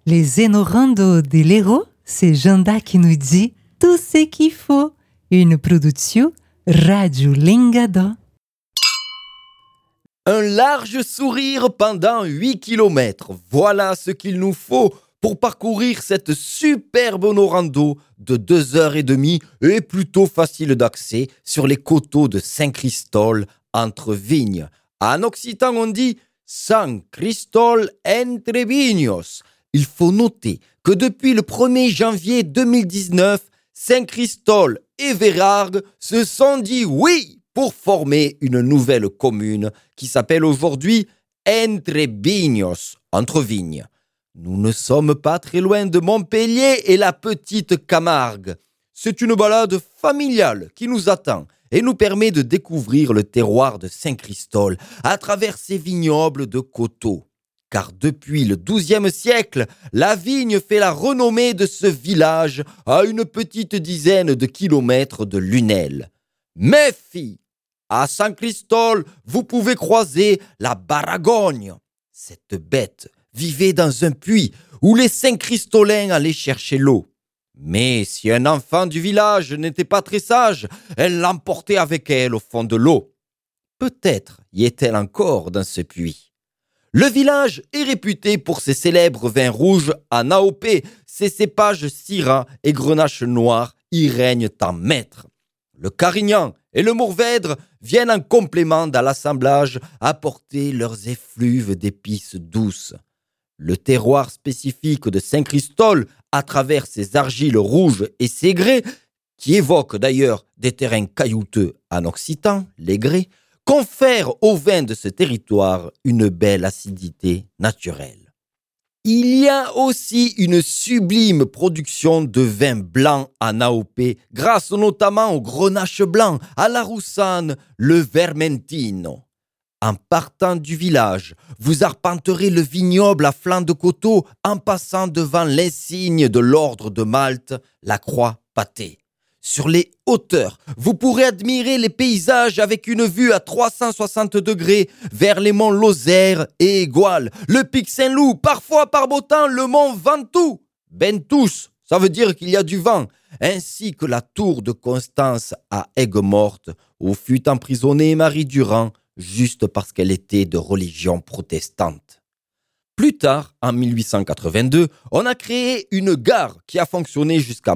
Les Enorando de l'Hérault, c'est Janda qui nous dit tout ce qu'il faut. Une production Radio Lingada. Un large sourire pendant 8 kilomètres. Voilà ce qu'il nous faut pour parcourir cette superbe Onorando de 2h30 et plutôt facile d'accès sur les coteaux de Saint-Christol entre vignes. En occitan, on dit San Cristol entre Vignos. Il faut noter que depuis le 1er janvier 2019, Saint-Christol et Vérargues se sont dit oui pour former une nouvelle commune qui s'appelle aujourd'hui Entre Vignos, entre vignes. Nous ne sommes pas très loin de Montpellier et la petite Camargue. C'est une balade familiale qui nous attend et nous permet de découvrir le terroir de Saint-Christol à travers ses vignobles de coteaux. Car depuis le XIIe siècle, la vigne fait la renommée de ce village à une petite dizaine de kilomètres de Lunel. Mais filles, à Saint-Christol, vous pouvez croiser la Baragogne. Cette bête vivait dans un puits où les Saint-Christolins allaient chercher l'eau. Mais si un enfant du village n'était pas très sage, elle l'emportait avec elle au fond de l'eau. Peut-être y est-elle encore dans ce puits. Le village est réputé pour ses célèbres vins rouges en AOP. Ses cépages Syrah et Grenache noir y règnent en maître. Le Carignan et le Mourvèdre viennent en complément dans l'assemblage apporter leurs effluves d'épices douces. Le terroir spécifique de Saint-Christol, à travers ses argiles rouges et ses grès, qui évoquent d'ailleurs des terrains caillouteux en occitan, les grès, confère au vin de ce territoire une belle acidité naturelle. Il y a aussi une sublime production de vin blanc en AOP, grâce notamment au Grenache blanc, à la Roussanne, le Vermentino. En partant du village, vous arpenterez le vignoble à flanc de coteau en passant devant l'insigne de l'ordre de Malte, la croix pâtée. Sur les hauteurs, vous pourrez admirer les paysages avec une vue à 360 degrés vers les monts Lozère et Égual, le pic Saint-Loup, parfois par beau temps le mont Ventoux. Bentous, ça veut dire qu'il y a du vent, ainsi que la tour de Constance à Aigues-Mortes, où fut emprisonnée Marie Durand, juste parce qu'elle était de religion protestante. Plus tard, en 1882, on a créé une gare qui a fonctionné jusqu'en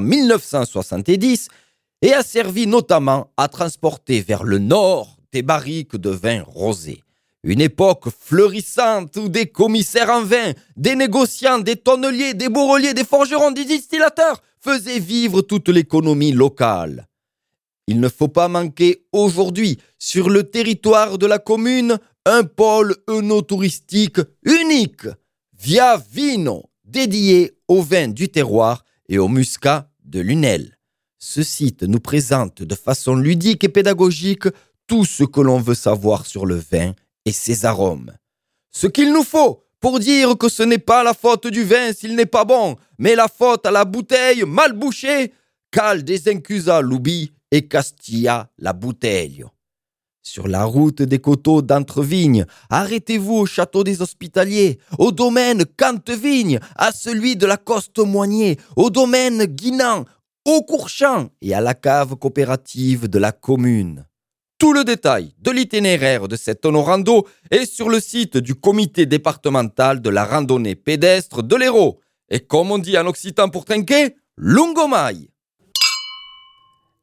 1970 et a servi notamment à transporter vers le nord des barriques de vin rosé. Une époque fleurissante où des commissaires en vin, des négociants, des tonneliers, des bourreliers, des forgerons, des distillateurs faisaient vivre toute l'économie locale. Il ne faut pas manquer aujourd'hui, sur le territoire de la commune, un pôle œnotouristique unique, Via Vino, dédié au vin du terroir et au muscat de Lunel. Ce site nous présente de façon ludique et pédagogique tout ce que l'on veut savoir sur le vin et ses arômes. Ce qu'il nous faut pour dire que ce n'est pas la faute du vin s'il n'est pas bon, mais la faute à la bouteille mal bouchée, Cal desencusa l'ubi et Castilla la bouteille. Sur la route des coteaux d'Entrevignes, arrêtez-vous au château des Hospitaliers, au domaine Cantevigne, à celui de la Coste-Moigné, au domaine Guinan, au Courchamp et à la cave coopérative de la commune. Tout le détail de l'itinéraire de cette Onorando est sur le site du comité départemental de la randonnée pédestre de l'Hérault. Et comme on dit en occitan pour trinquer, Lungomai.